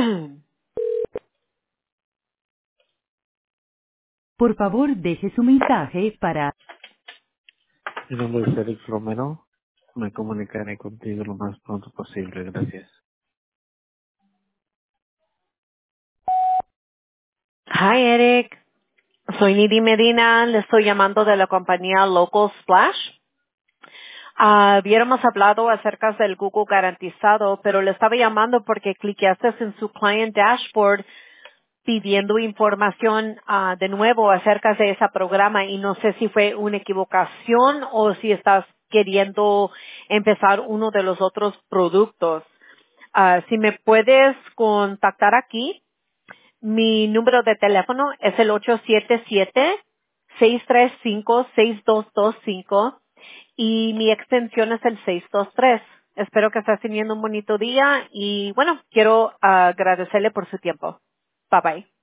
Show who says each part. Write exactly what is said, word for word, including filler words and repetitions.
Speaker 1: Por favor, deje su mensaje para...
Speaker 2: Mi nombre es Eric Romero. Me comunicaré contigo lo más pronto posible. Gracias.
Speaker 3: Hi, Eric. Soy Nidhi Medina. Le estoy llamando de la compañía Local Splash. Ah, Hubiéramos hablado acerca del Google garantizado, pero le estaba llamando porque cliqueaste en su client dashboard pidiendo información ah, de nuevo acerca de ese programa y no sé si fue una equivocación o si estás queriendo empezar uno de los otros productos. Ah, si me puedes contactar aquí, mi número de teléfono es el ocho siete siete, seis tres cinco, seis dos dos cinco y mi extensión es el seis dos tres. Espero que estés teniendo un bonito día y bueno, quiero ah, agradecerle por su tiempo. Bye bye.